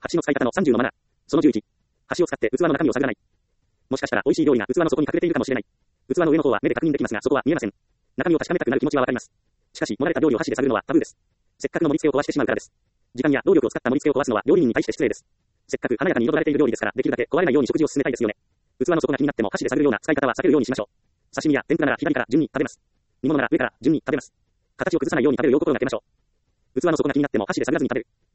箸の使い方の30のマナー。その11。箸を使って器の中身を探らない。もしかしたら美味しい料理が器の底に隠れているかもしれない。器の上の方は目で確認できますが、そこは見えません。中身を確かめたくなる気持ちはわかります。しかし、盛られた料理を箸で探るのはタブーです。せっかくの盛り付けを壊してしまうからです。時間や労力を使った盛り付けを壊すのは料理人に対して失礼です。せっかく華やかに彩られている料理ですから、できるだけ壊れないように食事を進めたいですよね。器の底が気になっても箸で探るような使い方は避けるようにしましょう。刺身や天ぷらなら左から順に食べます。煮物なら上から順に食べます。形を崩さないように食べるよう心がけましょう。器の底が気になっても箸で探らずに食べる。